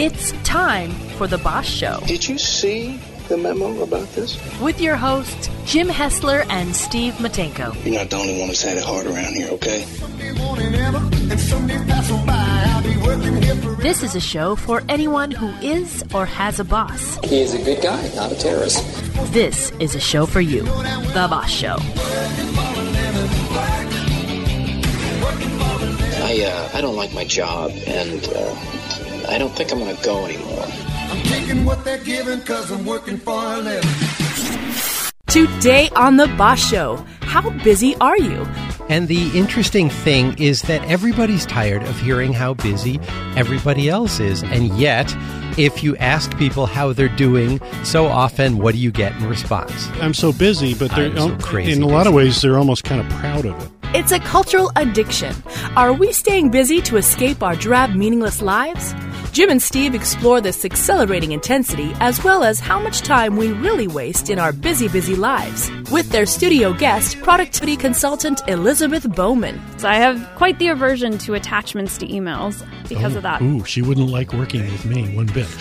It's time for The Boss Show. Did you see the memo about this? With your hosts, Jim Hessler and Steve Matenko. You're not the only one who's had it hard around here, okay? This is a show for anyone who is or has a boss. He is a good guy, not a terrorist. This is a show for you, The Boss Show. I don't like my job, and I don't think I'm going to go anymore. I'm taking what they're giving because I'm working for a living. Today on The Boss Show, how busy are you? And the interesting thing is that everybody's tired of hearing how busy everybody else is. And yet, if you ask people how they're doing, so often, what do you get in response? I'm so busy, but they're so crazy in a lot of ways, they're almost kind of proud of it. It's a cultural addiction. Are we staying busy to escape our drab, meaningless lives? Jim and Steve explore this accelerating intensity as well as how much time we really waste in our busy, busy lives. With their studio guest, productivity consultant Elizabeth Bowman. So I have quite the aversion to attachments to emails because of that. Ooh, she wouldn't like working with me one bit.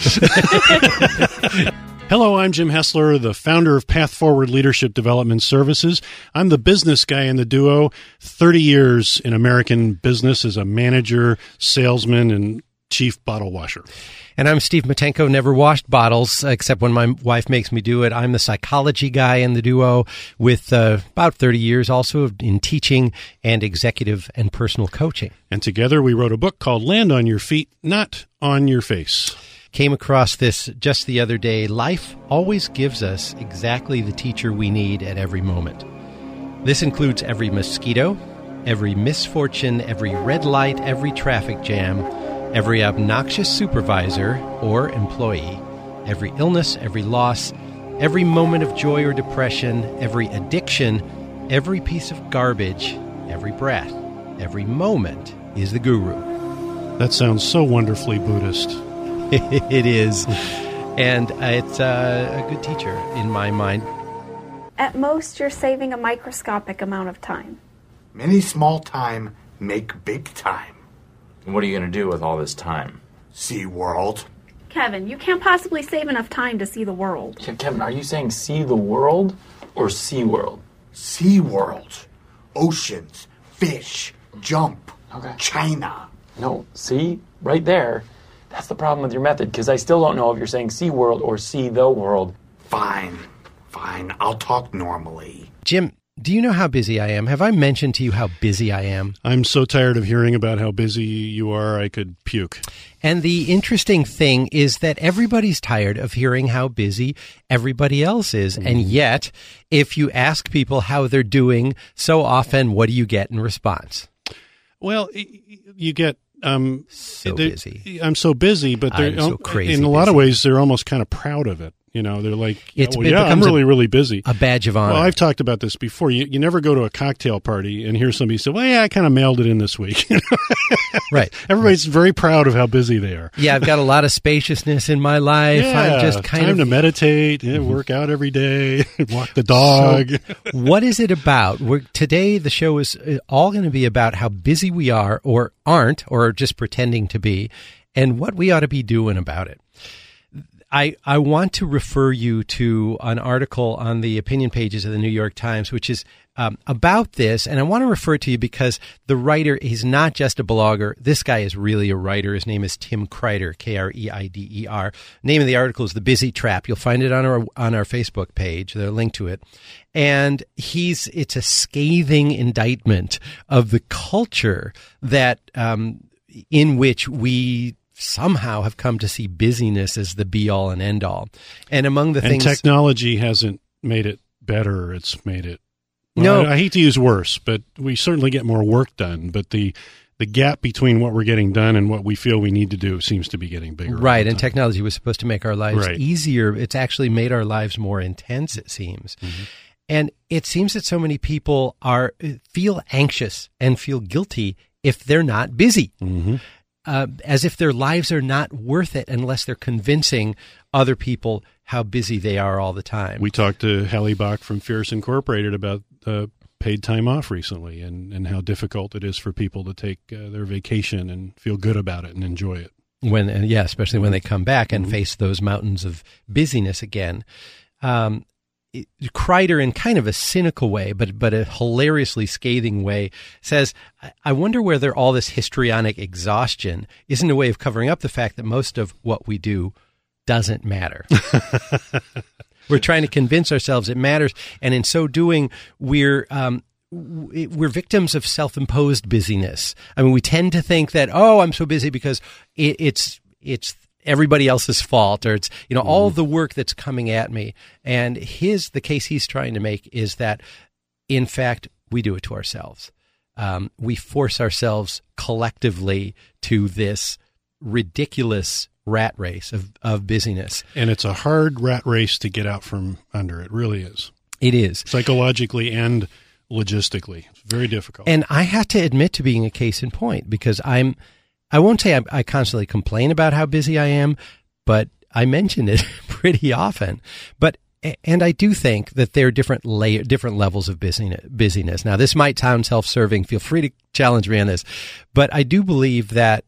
Hello, I'm Jim Hessler, the founder of Path Forward Leadership Development Services. I'm the business guy in the duo, 30 years in American business as a manager, salesman, and chief bottle washer. And I'm Steve Matenko, never washed bottles, except when my wife makes me do it. I'm the psychology guy in the duo with about 30 years also in teaching and executive and personal coaching. And together we wrote a book called Land on Your Feet, Not on Your Face. Came across this just the other day. Life always gives us exactly the teacher we need at every moment. This includes every mosquito, every misfortune, every red light, every traffic jam, every obnoxious supervisor or employee, every illness, every loss, every moment of joy or depression, every addiction, every piece of garbage, every breath, every moment is the guru. That sounds so wonderfully Buddhist. It is. And it's a good teacher in my mind. At most, you're saving a microscopic amount of time. Many small time make big time. And what are you going to do with all this time? See world. Kevin, you can't possibly save enough time to see the world. Kevin, are you saying see the world or sea world? Sea world. Oceans, fish, jump, okay. China. No, see? Right there. That's the problem with your method, because I still don't know if you're saying sea world or see the world. Fine. I'll talk normally. Jim, do you know how busy I am? Have I mentioned to you how busy I am? I'm so tired of hearing about how busy you are, I could puke. And the interesting thing is that everybody's tired of hearing how busy everybody else is. Mm. And yet, if you ask people how they're doing, so often, what do you get in response? Well, you get... so busy. I'm so busy, but they're so crazy in a lot of ways, they're almost kind of proud of it. You know, they're like, I'm really, really busy. A badge of honor. Well, I've talked about this before. You never go to a cocktail party and hear somebody say, well, yeah, I kind of mailed it in this week. Right. Everybody's very proud of how busy they are. Yeah, I've got a lot of spaciousness in my life. Yeah, I'm just time to meditate, work out every day, walk the dog. So, what is it about? Today, the show is all going to be about how busy we are or aren't or just pretending to be and what we ought to be doing about it. I want to refer you to an article on the opinion pages of the New York Times, which is about this. And I want to refer to you because the writer, he's not just a blogger. This guy is really a writer. His name is Tim Kreider, Kreider. Name of the article is The Busy Trap. You'll find it on our Facebook page. There's a link to it. And it's a scathing indictment of the culture that in which we somehow have come to see busyness as the be-all and end-all. And among the things... And technology hasn't made it better. It's made it... Well, no, I hate to use worse, but we certainly get more work done. But the gap between what we're getting done and what we feel we need to do seems to be getting bigger. Right, and technology was supposed to make our lives right. easier. It's actually made our lives more intense, it seems. Mm-hmm. And it seems that so many people feel anxious and feel guilty if they're not busy. Mm-hmm. As if their lives are not worth it unless they're convincing other people how busy they are all the time. We talked to Hallie Bach from Fierce Incorporated about paid time off recently and how difficult it is for people to take their vacation and feel good about it and enjoy it. Especially when they come back and face those mountains of busyness again. Kreider, in kind of a cynical way, but a hilariously scathing way, says, I wonder whether all this histrionic exhaustion isn't a way of covering up the fact that most of what we do doesn't matter. We're trying to convince ourselves it matters, and in so doing, we're victims of self-imposed busyness. I mean, we tend to think that, I'm so busy because it's everybody else's fault, or it's, all the work that's coming at me. And the case he's trying to make is that, in fact, we do it to ourselves. We force ourselves collectively to this ridiculous rat race of busyness. And it's a hard rat race to get out from under. It really is. It is. Psychologically and logistically. It's very difficult. And I have to admit to being a case in point, because I won't say I constantly complain about how busy I am, but I mention it pretty often. And I do think that there are different levels of busyness. Now, this might sound self-serving. Feel free to challenge me on this, but I do believe that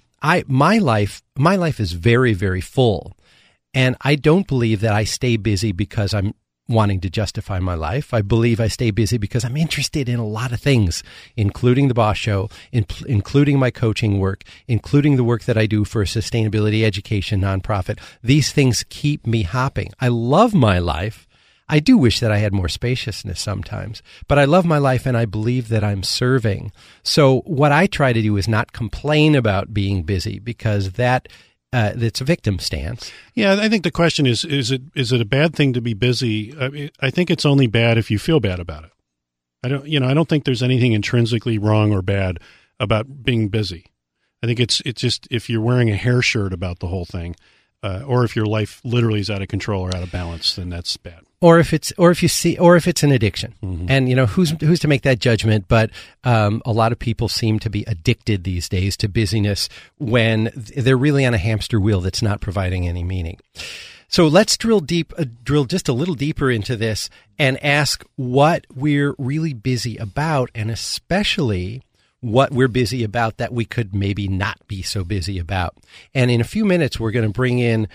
my life is very, very full, and I don't believe that I stay busy because I'm wanting to justify my life. I believe I stay busy because I'm interested in a lot of things, including the Boss Show, including my coaching work, including the work that I do for a sustainability education nonprofit. These things keep me hopping. I love my life. I do wish that I had more spaciousness sometimes, but I love my life and I believe that I'm serving. So what I try to do is not complain about being busy, because it's a victim stance. Yeah, I think the question is it a bad thing to be busy? I think it's only bad if you feel bad about it. I don't think there's anything intrinsically wrong or bad about being busy. I think it's just if you're wearing a hair shirt about the whole thing, or if your life literally is out of control or out of balance, then that's bad. Or if it's an addiction. Mm-hmm. And who's to make that judgment? But a lot of people seem to be addicted these days to busyness when they're really on a hamster wheel that's not providing any meaning. So let's drill just a little deeper into this and ask what we're really busy about, and especially what we're busy about that we could maybe not be so busy about. And in a few minutes, we're going to bring in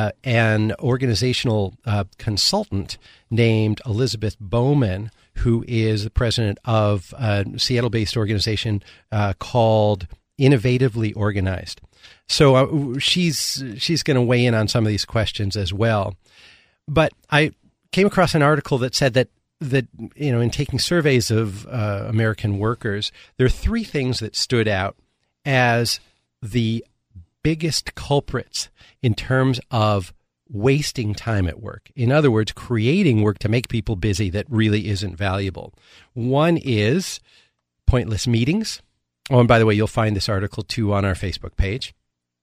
an organizational consultant named Elizabeth Bowman, who is the president of a Seattle-based organization called Innovatively Organized. So she's going to weigh in on some of these questions as well. But I came across an article that said that in taking surveys of American workers, there are three things that stood out as the biggest culprits in terms of wasting time at work. In other words, creating work to make people busy that really isn't valuable. One is pointless meetings. Oh, and by the way, you'll find this article too on our Facebook page.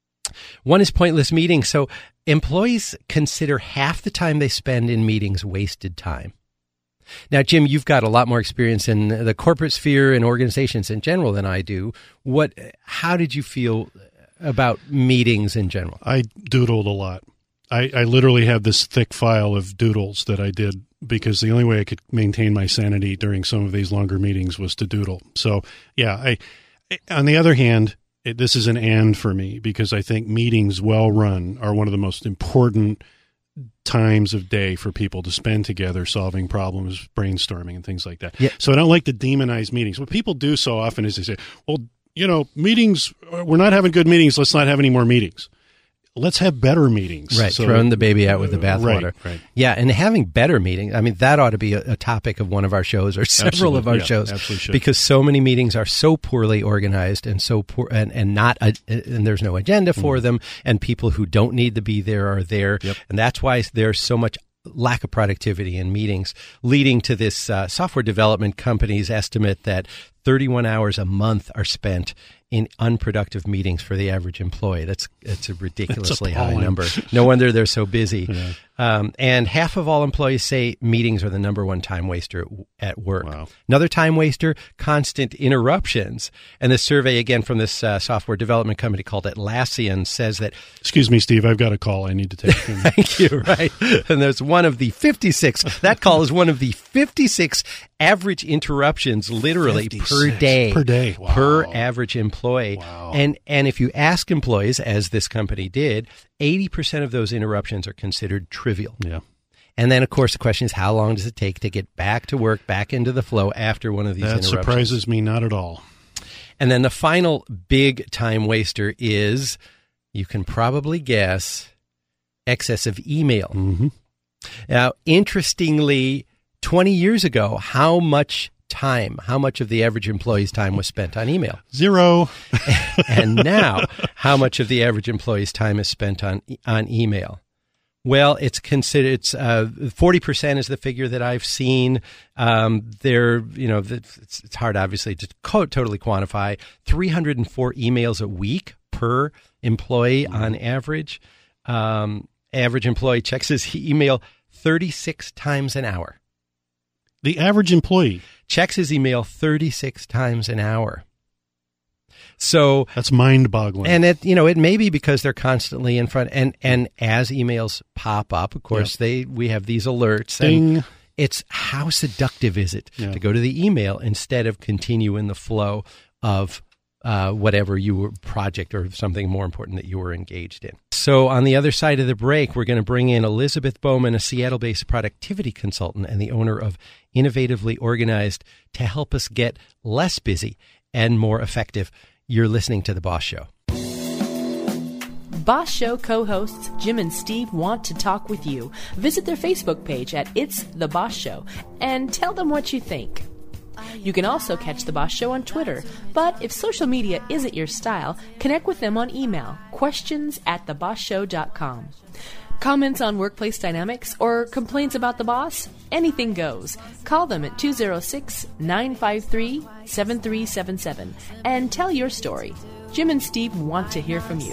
One is pointless meetings. So employees consider half the time they spend in meetings wasted time. Now, Jim, you've got a lot more experience in the corporate sphere and organizations in general than I do. How did you feel about meetings in general? I doodled a lot. I literally have this thick file of doodles that I did because the only way I could maintain my sanity during some of these longer meetings was to doodle. So, yeah, on the other hand, this is an and for me, because I think meetings well run are one of the most important times of day for people to spend together solving problems, brainstorming, and things like that. Yeah. So I don't like to demonize meetings. What people do so often is they say, well, meetings, we're not having good meetings. Let's not have any more meetings. Let's have better meetings. Right, so, throwing the baby out with the bathwater. Right. Yeah, and having better meetings, I mean, that ought to be a topic of one of our shows or several of our shows. Absolutely should. Because so many meetings are so poorly organized and so poor, and there's no agenda for them, and people who don't need to be there are there. Yep. And that's why there's so much lack of productivity in meetings, leading to this software development company's estimate that 31 hours a month are spent in unproductive meetings for the average employee. It's a ridiculously high number. No wonder they're so busy. Yeah. And half of all employees say meetings are the number one time waster at work. Wow. Another time waster, constant interruptions. And this survey, again, from this software development company called Atlassian, says that... Excuse me, Steve, I've got a call I need to take. Thank you, right. And there's one of the 56. That call is one of the 56 average interruptions literally per day. Wow. Per average employee. Wow. And if you ask employees, as this company did, 80% of those interruptions are considered trivial. Yeah. And then, of course, the question is, how long does it take to get back to work, back into the flow after one of these interruptions? That surprises me not at all. And then the final big time waster is, you can probably guess, excessive email. Mm-hmm. Now, interestingly, 20 years ago, how much of the average employee's time was spent on email? 0. And now, how much of the average employee's time is spent on email? Well, it's 40% is the figure that I've seen. It's hard, obviously, to totally quantify. 304 emails a week per employee on average. Average employee checks his email 36 times an hour. The average employee checks his email 36 times an hour. So that's mind-boggling. And it may be because they're constantly in front, and as emails pop up, of course, we have these alerts. Ding. And it's how seductive is it to go to the email instead of continue in the flow of whatever project or something more important that you were engaged in. So on the other side of the break, we're going to bring in Elizabeth Bowman, a Seattle-based productivity consultant and the owner of Innovatively Organized, to help us get less busy and more effective. You're listening to The Boss Show. Boss Show co-hosts Jim and Steve want to talk with you. Visit their Facebook page at It's The Boss Show and tell them what you think. You can also catch The Boss Show on Twitter, but if social media isn't your style, connect with them on email, questions@thebossshow.com. Comments on workplace dynamics or complaints about the boss? Anything goes. Call them at 206-953-7377 and tell your story. Jim and Steve want to hear from you.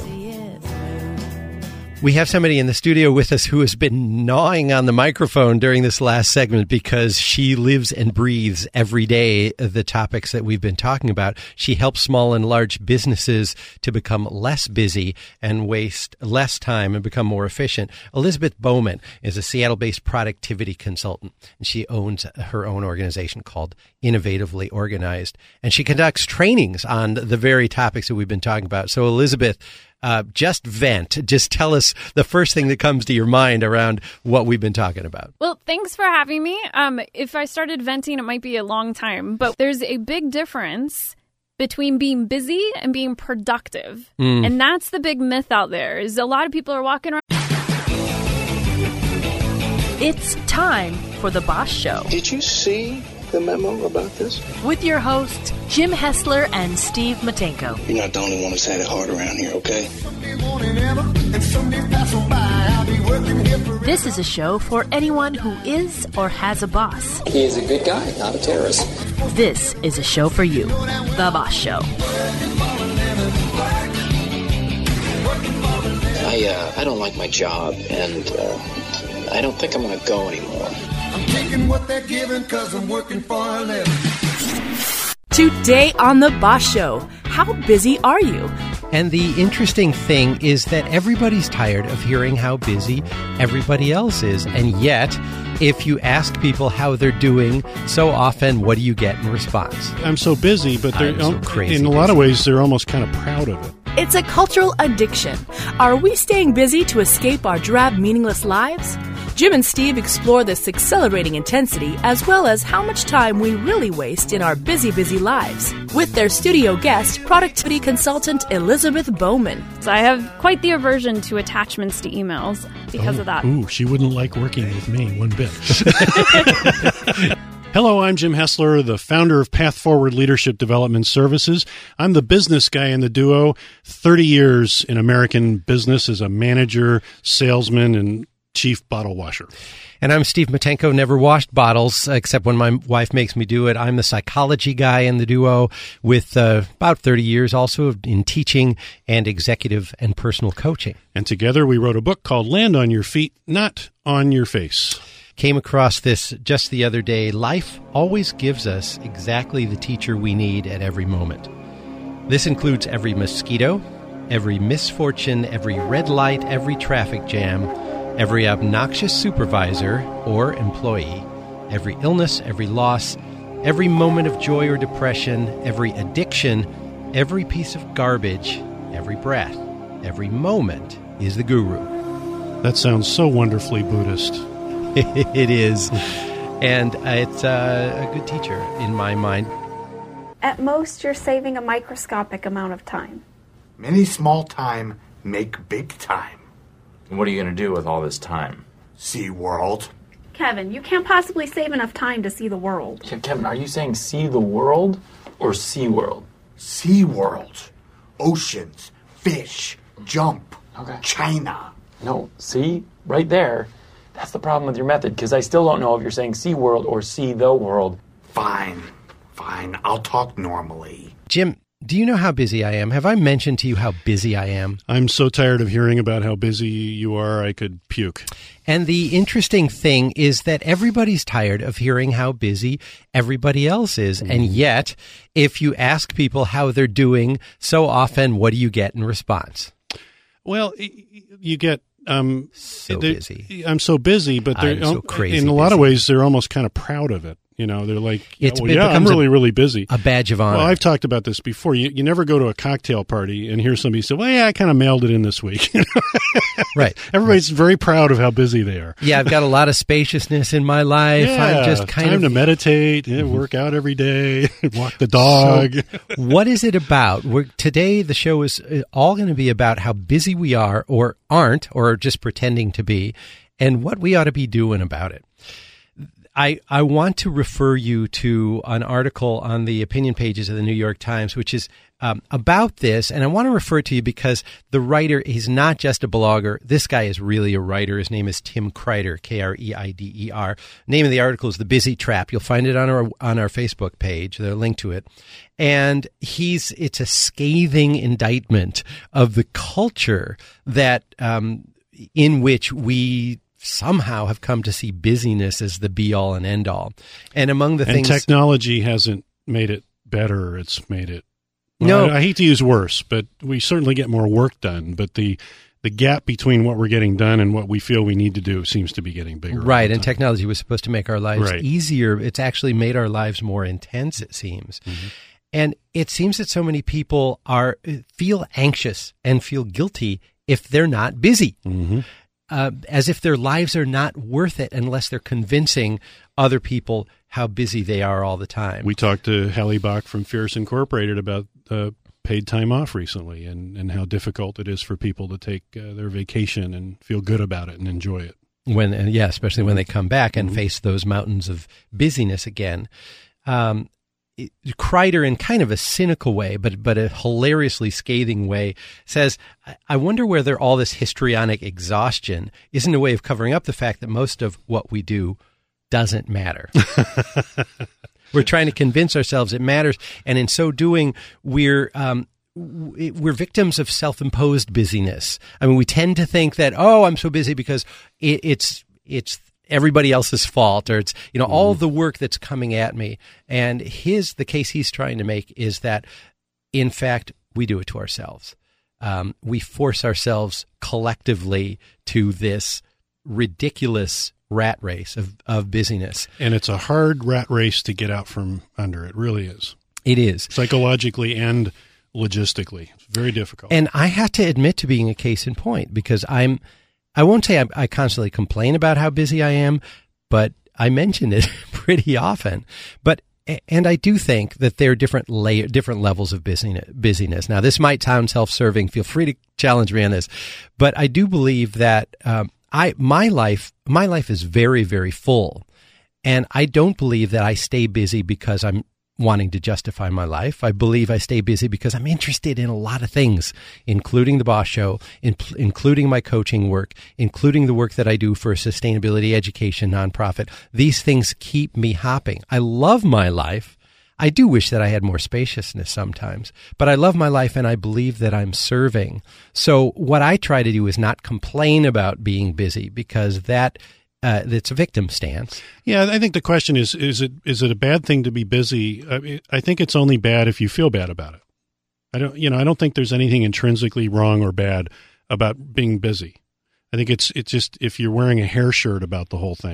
We have somebody in the studio with us who has been gnawing on the microphone during this last segment because she lives and breathes every day the topics that we've been talking about. She helps small and large businesses to become less busy and waste less time and become more efficient. Elizabeth Bowman is a Seattle-based productivity consultant, and she owns her own organization called Innovatively Organized, and she conducts trainings on the very topics that we've been talking about. So, Elizabeth, just vent. Just tell us the first thing that comes to your mind around what we've been talking about. Well, thanks for having me. If I started venting, it might be a long time, but there's a big difference between being busy and being productive. And that's the big myth out there, is a lot of people are walking around. It's time for The Boss Show. Did you see the memo about this? With your hosts, Jim Hessler and Steve Matenko. You're not the only one who's had it hard around here, okay? This is a show for anyone who is or has a boss. He is a good guy, not a terrorist. This is a show for you, The Boss Show. I don't like my job, and I don't think I'm going to go anymore. I'm taking what they're giving because I'm working for a living. Today on The Boss Show, how busy are you? And the interesting thing is that everybody's tired of hearing how busy everybody else is. And yet, if you ask people how they're doing, so often, what do you get in response? I'm so busy, but they're so crazy in a lot of ways, they're almost kind of proud of it. It's a cultural addiction. Are we staying busy to escape our drab, meaningless lives? Jim and Steve explore this exhilarating intensity as well as how much time we really waste in our busy, busy lives with their studio guest, productivity consultant Elizabeth Bowman. So I have quite the aversion to attachments to emails because of that. Ooh, she wouldn't like working with me one bit. Hello, I'm Jim Hessler, the founder of Path Forward Leadership Development Services. I'm the business guy in the duo, 30 years in American business as a manager, salesman, and chief bottle washer. And I'm Steve Matenko, never washed bottles, except when my wife makes me do it. I'm the psychology guy in the duo with about 30 years also in teaching and executive and personal coaching. And together we wrote a book called Land on Your Feet, Not on Your Face. Came across this just the other day. Life always gives us exactly the teacher we need at every moment. This includes every mosquito, every misfortune, every red light, every traffic jam, every obnoxious supervisor or employee, every illness, every loss, Every moment of joy or depression, every addiction, every piece of garbage, every breath, every moment is the guru. That sounds so wonderfully Buddhist. It is. And it's a good teacher in my mind. At most, you're saving a microscopic amount of time. Many small time make big time. And what are you going to do with all this time? See world. Kevin, you can't possibly save enough time to see the world. Kevin, are you saying see the world or Sea World? Sea world. Oceans. Fish. Jump. Okay. China. No, see? Right there. That's the problem with your method, because I still don't know if you're saying Sea World or see the world. Fine. I'll talk normally. Jim, do you know how busy I am? Have I mentioned to you how busy I am? I'm so tired of hearing about how busy you are, I could puke. And the interesting thing is that everybody's tired of hearing how busy everybody else is. Mm-hmm. And yet, if you ask people how they're doing, so often, what do you get in response? Well, you get... so busy. I'm so busy, but they're so crazy in a lot of ways, they're almost kind of proud of it. You know, they're like, I'm really, really busy. A badge of honor. Well, I've talked about this before. You never go to a cocktail party and hear somebody say, well, yeah, I kind of mailed it in this week. Right. Everybody's very proud of how busy they are. Yeah, I've got a lot of spaciousness in my life. Yeah, I'm just time to meditate, work out every day, walk the dog. So, what is it about? Today, the show is all going to be about how busy we are or aren't, or just pretending to be, and what we ought to be doing about it. I want to refer you to an article on the opinion pages of the New York Times, which is about this. And I want to refer to you because the writer, he's not just a blogger. This guy is really a writer. His name is Tim Kreider, Kreider. Name of the article is The Busy Trap. You'll find it on our Facebook page. There's a link to it. And it's a scathing indictment of the culture that in which we somehow have come to see busyness as the be-all and end-all. And among the things... And technology hasn't made it better. It's made it... Well, no, I hate to use worse, but we certainly get more work done. But the gap between what we're getting done and what we feel we need to do seems to be getting bigger. Right, and technology was supposed to make our lives right. easier. It's actually made our lives more intense, it seems. Mm-hmm. And it seems that so many people feel anxious and feel guilty if they're not busy. Mm-hmm. As if their lives are not worth it unless they're convincing other people how busy they are all the time. We talked to Hallie Bach from Fierce Incorporated about paid time off recently and how difficult it is for people to take their vacation and feel good about it and enjoy it. Especially when they come back and face those mountains of busyness again. Kreider, in kind of a cynical way, but a hilariously scathing way, says, I wonder whether all this histrionic exhaustion isn't a way of covering up the fact that most of what we do doesn't matter. We're trying to convince ourselves it matters, and in so doing, we're victims of self-imposed busyness. I mean, we tend to think that, I'm so busy because it's everybody else's fault, or it's, all the work that's coming at me. And the case he's trying to make is that, in fact, we do it to ourselves. We force ourselves collectively to this ridiculous rat race of busyness. And it's a hard rat race to get out from under. It really is. It is. Psychologically and logistically. It's very difficult. And I have to admit to being a case in point, because I won't say I constantly complain about how busy I am, but I mention it pretty often. And I do think that there are different levels of busyness. Now, this might sound self-serving. Feel free to challenge me on this, but I do believe that my life is very, very full, and I don't believe that I stay busy because I'm wanting to justify my life. I believe I stay busy because I'm interested in a lot of things, including the Boss Show, including my coaching work, including the work that I do for a sustainability education nonprofit. These things keep me hopping. I love my life. I do wish that I had more spaciousness sometimes, but I love my life and I believe that I'm serving. So what I try to do is not complain about being busy, because it's a victim stance. Yeah, I think the question is it a bad thing to be busy? I think it's only bad if you feel bad about it. I don't think there's anything intrinsically wrong or bad about being busy. I think it's just if you're wearing a hair shirt about the whole thing,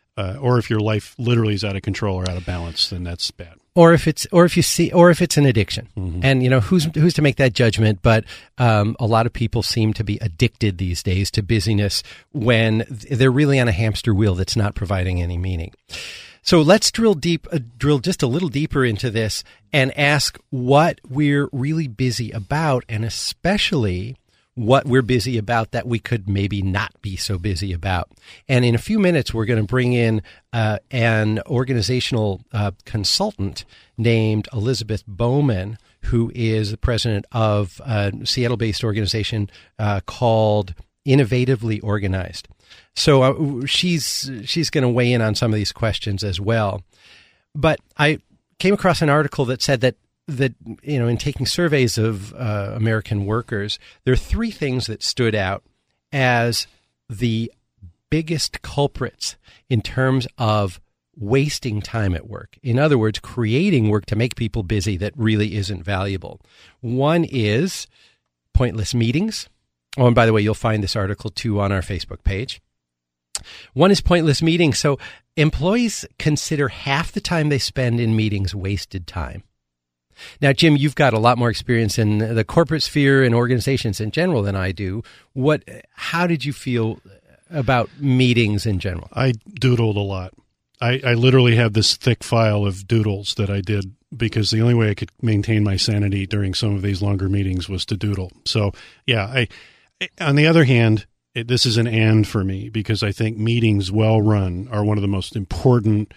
or if your life literally is out of control or out of balance, then that's bad. Or if it's an addiction, and who's to make that judgment? But a lot of people seem to be addicted these days to busyness when they're really on a hamster wheel that's not providing any meaning. So let's drill just a little deeper into this and ask what we're really busy about, and especially what we're busy about that we could maybe not be so busy about. And in a few minutes, we're going to bring in an organizational consultant named Elizabeth Bowman, who is the president of a Seattle-based organization called Innovatively Organized. So she's going to weigh in on some of these questions as well. But I came across an article that said that in taking surveys of American workers, there are three things that stood out as the biggest culprits in terms of wasting time at work. In other words, creating work to make people busy that really isn't valuable. One is pointless meetings. Oh, and by the way, you'll find this article too on our Facebook page. One is pointless meetings. So employees consider half the time they spend in meetings wasted time. Now, Jim, you've got a lot more experience in the corporate sphere and organizations in general than I do. How did you feel about meetings in general? I doodled a lot. I literally have this thick file of doodles that I did because the only way I could maintain my sanity during some of these longer meetings was to doodle. So, yeah, on the other hand, this is an and for me because I think meetings well run are one of the most important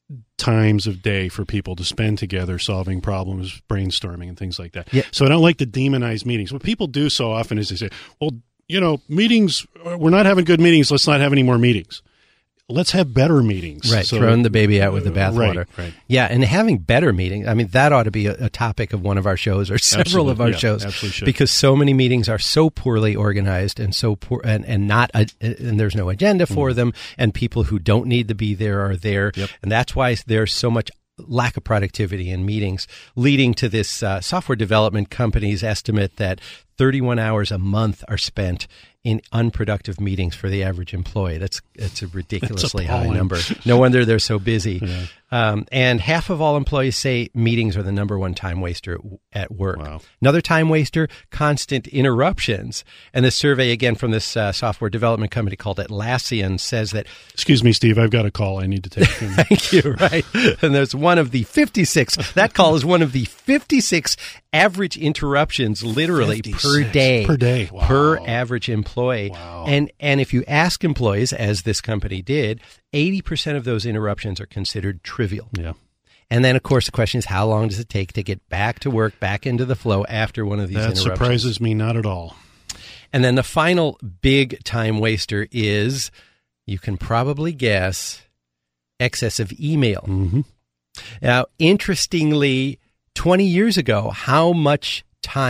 times of day for people to spend together solving problems, brainstorming, and things like that. Yeah. So I don't like to demonize meetings. What people do so often is they say, well, meetings, we're not having good meetings. Let's not have any more meetings. Let's have better meetings. Right, throwing the baby out with the bathwater. Right. Yeah, and having better meetings, I mean, that ought to be a topic of one of our shows or several of our shows. Absolutely should. Because so many meetings are so poorly organized and so poor, and there's no agenda for them, and people who don't need to be there are there. Yep. And that's why there's so much lack of productivity in meetings, leading to this software development company's estimate that 31 hours a month are spent in unproductive meetings for the average employee. It's a ridiculously high number. No wonder they're so busy. Yeah. And half of all employees say meetings are the number one time waster at work. Wow. Another time waster, constant interruptions. And this survey, again, from this software development company called Atlassian says that... Excuse me, Steve, I've got a call I need to take. Thank you, right. And there's one of the 56. That call is one of the 56 average interruptions literally 56 per day. Per day. Wow. Per average employee. Wow. And if you ask employees, as this company did, 80% of those interruptions are considered trivial. Yeah. And then, of course, the question is, how long does it take to get back to work, back into the flow after one of these interruptions? That surprises me not at all. And then the final big time waster is, you can probably guess, excessive email. Mm-hmm. Now, interestingly, 20 years ago, how much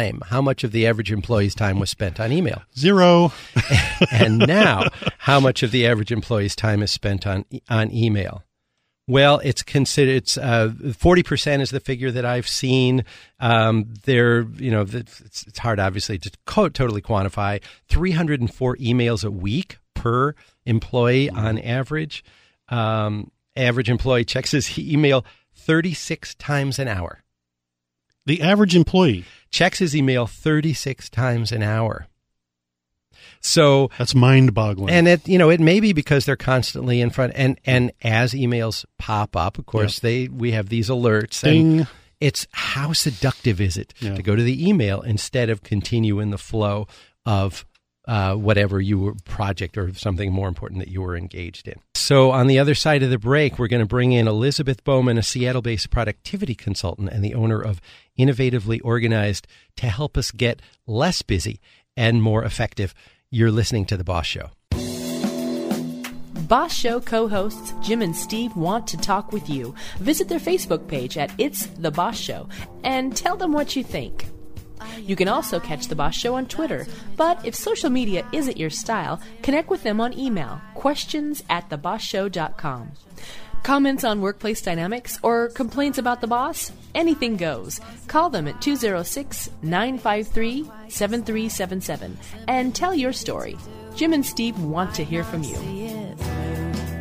of the average employee's time was spent on email? 0. And now, how much of the average employee's time is spent on email? Well, it's 40% is the figure that I've seen. It's hard, obviously, to totally quantify. 304 emails a week per employee on average. Average employee checks his email 36 times an hour. The average employee checks his email 36 times an hour. So that's mind-boggling. And it may be because they're constantly in front, and as emails pop up, of course, we have these alerts. Ding. And it's how seductive is it to go to the email instead of continue in the flow of whatever project or something more important that you were engaged in. So on the other side of the break, we're going to bring in Elizabeth Bowman, a Seattle-based productivity consultant and the owner of Innovatively Organized, to help us get less busy and more effective. You're listening to The Boss Show. Boss Show co-hosts Jim and Steve want to talk with you. Visit their Facebook page at It's The Boss Show and tell them what you think. You can also catch The Boss Show on Twitter, but if social media isn't your style, connect with them on email, questions@thebossshow.com. Comments on workplace dynamics or complaints about the boss? Anything goes. Call them at 206-953-7377 and tell your story. Jim and Steve want to hear from you.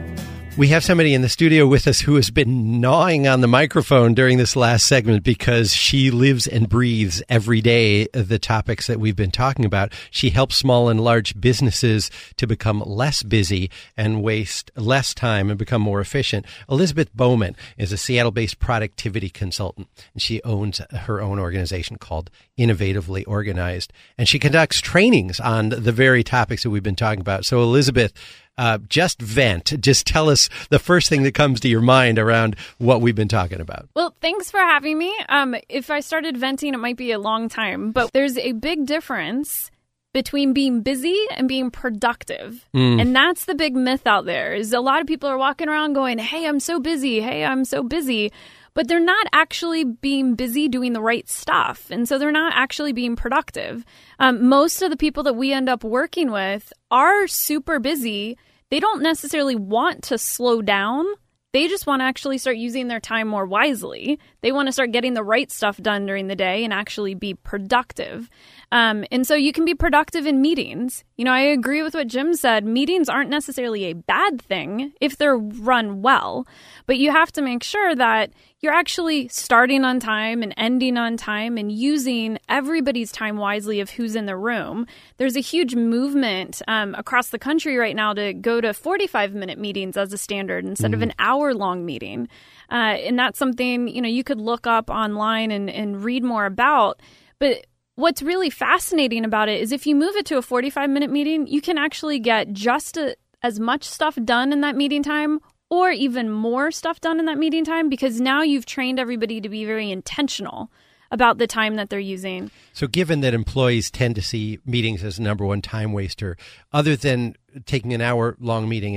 We have somebody in the studio with us who has been gnawing on the microphone during this last segment because she lives and breathes every day the topics that we've been talking about. She helps small and large businesses to become less busy and waste less time and become more efficient. Elizabeth Bowman is a Seattle-based productivity consultant, and she owns her own organization called Innovatively Organized, and she conducts trainings on the very topics that we've been talking about. So, Elizabeth, just vent. Just tell us the first thing that comes to your mind around what we've been talking about. Well, thanks for having me. If I started venting, it might be a long time, but there's a big difference between being busy and being productive. And that's the big myth out there, is a lot of people are walking around going, hey, I'm so busy. Hey, I'm so busy. But they're not actually being busy doing the right stuff. And so they're not actually being productive. Most of the people that we end up working with are super busy. They don't necessarily want to slow down. They just want to actually start using their time more wisely. They want to start getting the right stuff done during the day and actually be productive. And so you can be productive in meetings. You know, I agree with what Jim said. Meetings aren't necessarily a bad thing if they're run well, but you have to make sure that you're actually starting on time and ending on time and using everybody's time wisely of who's in the room. There's a huge movement across the country right now to go to 45-minute meetings as a standard instead of an hour-long meeting. And that's something, you know, you could look up online and read more about. But what's really fascinating about it is if you move it to a 45-minute meeting, you can actually get just as much stuff done in that meeting time or even more stuff done in that meeting time, because now you've trained everybody to be very intentional about the time that they're using. So given that employees tend to see meetings as the number one time waster, other than taking an hour-long meeting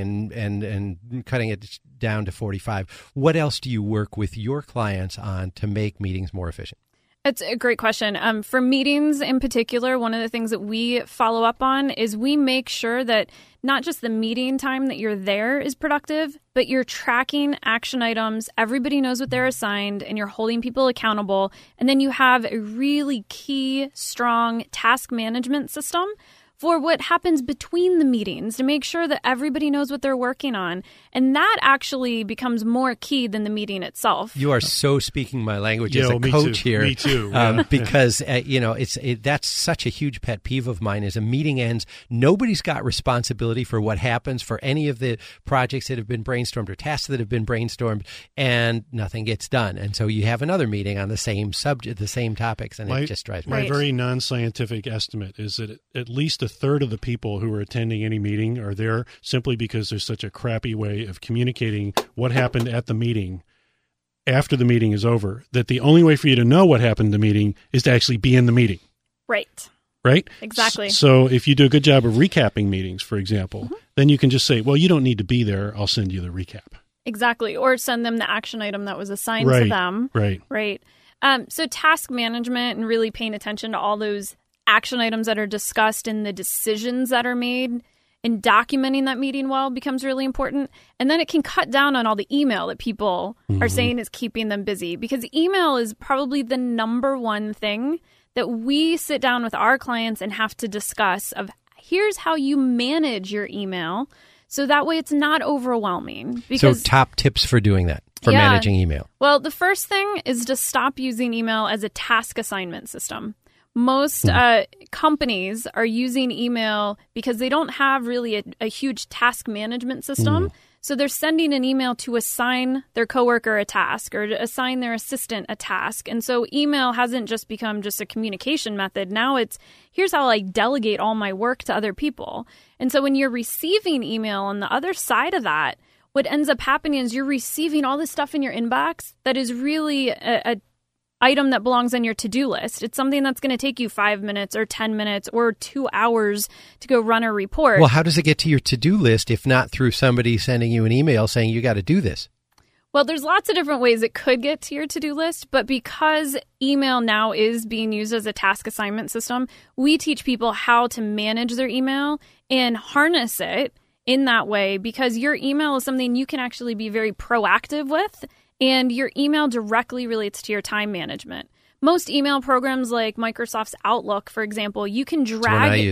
and cutting it down to 45, what else do you work with your clients on to make meetings more efficient? It's a great question. For meetings in particular, one of the things that we follow up on is we make sure that not just the meeting time that you're there is productive, but you're tracking action items. Everybody knows what they're assigned, and you're holding people accountable. And then you have a really key, strong task management system for what happens between the meetings to make sure that everybody knows what they're working on. And that actually becomes more key than the meeting itself. You are so speaking my language as a coach here. Me too. Because, that's such a huge pet peeve of mine is a meeting ends. Nobody's got responsibility for what happens for any of the projects that have been brainstormed or tasks that have been brainstormed, and nothing gets done. And so you have another meeting on the same subject, the same topics, and it just drives me crazy. My very non-scientific estimate is that at least a third of the people who are attending any meeting are there simply because there's such a crappy way of communicating what happened at the meeting after the meeting is over, that the only way for you to know what happened in the meeting is to actually be in the meeting. Right? Exactly. So if you do a good job of recapping meetings, for example, then you can just say, well, you don't need to be there. I'll send you the recap. Exactly. Or send them the action item that was assigned to them. Right. So task management and really paying attention to all those action items that are discussed and the decisions that are made and documenting that meeting well becomes really important. And then it can cut down on all the email that people are saying is keeping them busy, because email is probably the number one thing that we sit down with our clients and have to discuss of here's how you manage your email. So that way it's not overwhelming. Because, so top tips for doing that, for managing email. Well, the first thing is to stop using email as a task assignment system. Most companies are using email because they don't have really a huge task management system. So they're sending an email to assign their coworker a task or to assign their assistant a task. And so email hasn't just become just a communication method. Now it's, here's how I delegate all my work to other people. And so when you're receiving email on the other side of that, what ends up happening is you're receiving all this stuff in your inbox that is really a item that belongs on your to-do list. It's something that's going to take you 5 minutes or 10 minutes or 2 hours to go run a report. Well, how does it get to your to-do list if not through somebody sending you an email saying you got to do this? Well, there's lots of different ways it could get to your to-do list, but because email now is being used as a task assignment system, we teach people how to manage their email and harness it in that way, because your email is something you can actually be very proactive with. And your email directly relates to your time management. Most email programs like Microsoft's Outlook, for example, you can drag. That's what I use.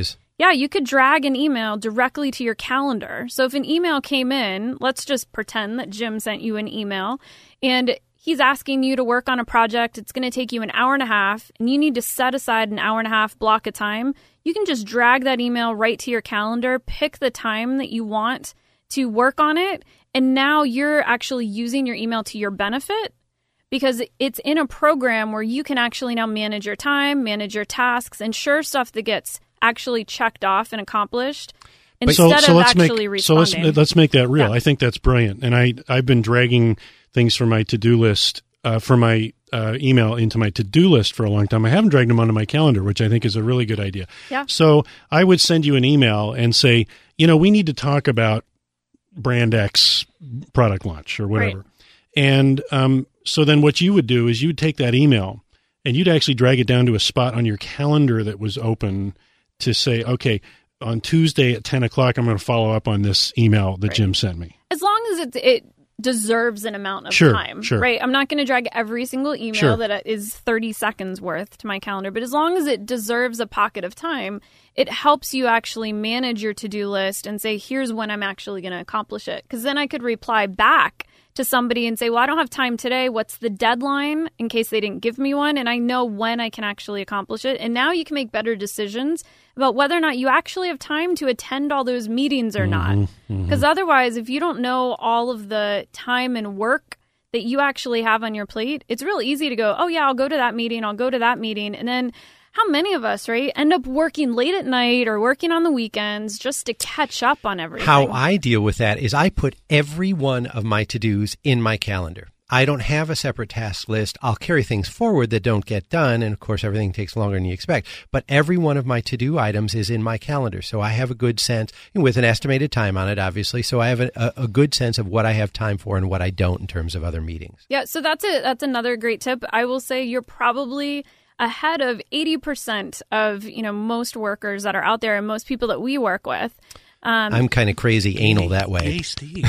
Yeah, you could drag an email directly to your calendar. So if an email came in, let's just pretend that Jim sent you an email and he's asking you to work on a project. It's going to take you an hour and a half and you need to set aside an hour and a half block of time. You can just drag that email right to your calendar, pick the time that you want to work on it. And now you're actually using your email to your benefit because it's in a program where you can actually now manage your time, manage your tasks, ensure stuff that gets actually checked off and accomplished instead of actually responding. So let's make that real. Yeah. I think that's brilliant. And I've been dragging things from my to-do list, for my email into my to-do list for a long time. I haven't dragged them onto my calendar, which I think is a really good idea. Yeah. So I would send you an email and say, we need to talk about brand X product launch or whatever. Right. And so then what you would do is you'd take that email and you'd actually drag it down to a spot on your calendar that was open to say, okay, on Tuesday at 10 o'clock, I'm going to follow up on this email that Jim sent me. As long as it deserves an amount of time, right? I'm not going to drag every single email that is 30 seconds worth to my calendar, but as long as it deserves a pocket of time, it helps you actually manage your to-do list and say, here's when I'm actually going to accomplish it. Because then I could reply back to somebody and say, well, I don't have time today. What's the deadline in case they didn't give me one? And I know when I can actually accomplish it. And now you can make better decisions about whether or not you actually have time to attend all those meetings or not. Because otherwise, if you don't know all of the time and work that you actually have on your plate, it's real easy to go, oh, yeah, I'll go to that meeting. I'll go to that meeting. And then how many of us, right, end up working late at night or working on the weekends just to catch up on everything? How I deal with that is I put every one of my to-dos in my calendar. I don't have a separate task list. I'll carry things forward that don't get done, and of course everything takes longer than you expect. But every one of my to-do items is in my calendar, so I have a good sense, with an estimated time on it, obviously, so I have a good sense of what I have time for and what I don't in terms of other meetings. Yeah, so that's another great tip. I will say you're probably ahead of 80% of most workers that are out there and most people that we work with. I'm kind of crazy anal that way. Hey, Steve.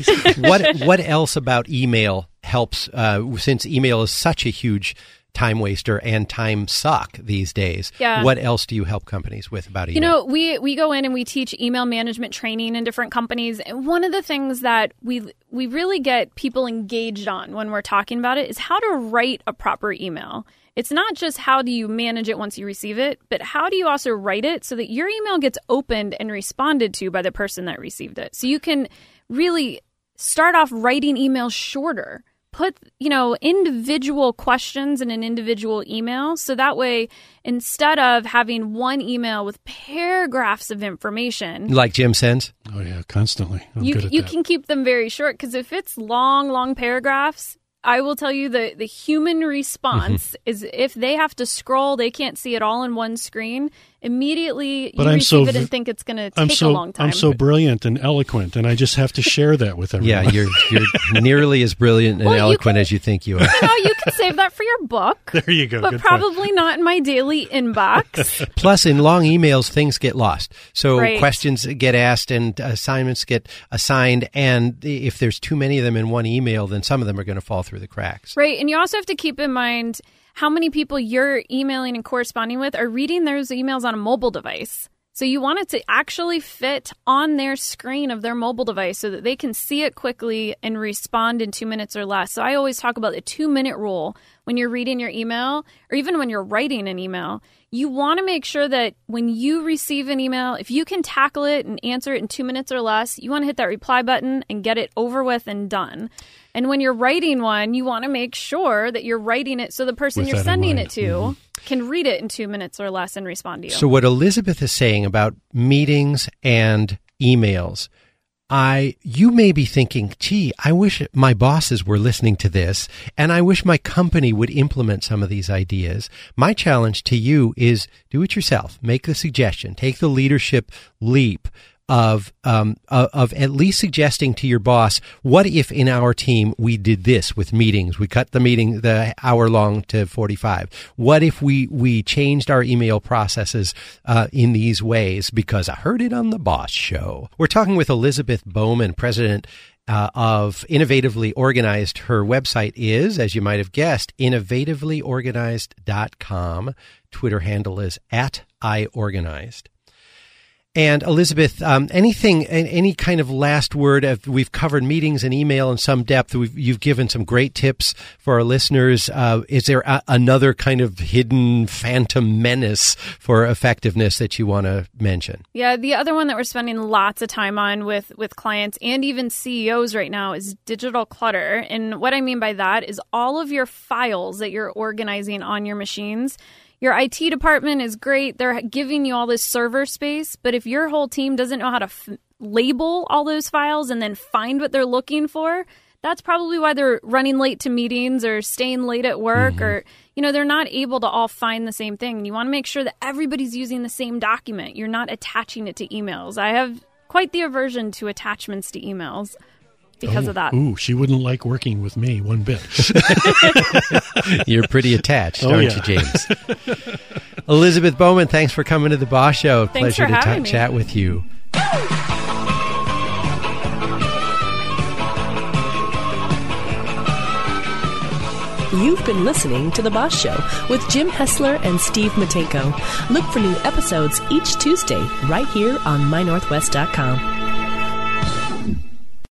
What else about email helps, since email is such a huge time waster and time suck these days? Yeah. What else do you help companies with about email? We go in and we teach email management training in different companies. And one of the things that we really get people engaged on when we're talking about it is how to write a proper email. It's not just how do you manage it once you receive it, but how do you also write it so that your email gets opened and responded to by the person that received it. So you can really start off writing emails shorter. Put, individual questions in an individual email. So that way, instead of having one email with paragraphs of information. Like Jim sends? Oh, yeah, constantly. You can keep them very short because if it's long paragraphs, I will tell you the human response is if they have to scroll, they can't see it all in one screen. Immediately, you receive it and think it's going to take a long time. I'm so brilliant and eloquent, and I just have to share that with everyone. Yeah, you're nearly as brilliant and eloquent as you think you are. You can save that for your book. There you go. But Good probably point. not in my daily inbox. Plus, in long emails, things get lost. So Right. questions get asked and assignments get assigned. And if there's too many of them in one email, then some of them are going to fall through the cracks. Right. And you also have to keep in mind how many people you're emailing and corresponding with are reading those emails on a mobile device. So you want it to actually fit on their screen of their mobile device so that they can see it quickly and respond in 2 minutes or less. So I always talk about the 2-minute rule when you're reading your email or even when you're writing an email. You want to make sure that when you receive an email, if you can tackle it and answer it in 2 minutes or less, you want to hit that reply button and get it over with and done. And when you're writing one, you want to make sure that you're writing it so the person you're sending it to can read it in 2 minutes or less and respond to you. So what Elizabeth is saying about meetings and emails, you may be thinking, gee, I wish my bosses were listening to this, and I wish my company would implement some of these ideas. My challenge to you is do it yourself. Make the suggestion. Take the leadership leap of at least suggesting to your boss, what if in our team we did this with meetings? We cut the hour long to 45. What if we changed our email processes in these ways? Because I heard it on the Boss Show. We're talking with Elizabeth Bowman, president of Innovatively Organized. Her website is, as you might have guessed, innovativelyorganized.com. Twitter handle is @iorganized. And Elizabeth, any kind of last word? We've covered meetings and email in some depth. You've given some great tips for our listeners. Is there another kind of hidden phantom menace for effectiveness that you want to mention? Yeah, the other one that we're spending lots of time on with clients and even CEOs right now is digital clutter. And what I mean by that is all of your files that you're organizing on your machines. Your IT department is great. They're giving you all this server space. But if your whole team doesn't know how to label all those files and then find what they're looking for, that's probably why they're running late to meetings or staying late at work or, they're not able to all find the same thing. And you want to make sure that everybody's using the same document. You're not attaching it to emails. I have quite the aversion to attachments to emails because of that. Ooh, she wouldn't like working with me one bit. You're pretty attached, aren't you, James? Elizabeth Bowman, thanks for coming to the Boss Show. Thanks Pleasure for having to chat with you. You've been listening to The Boss Show with Jim Hessler and Steve Matenko. Look for new episodes each Tuesday right here on MyNorthwest.com.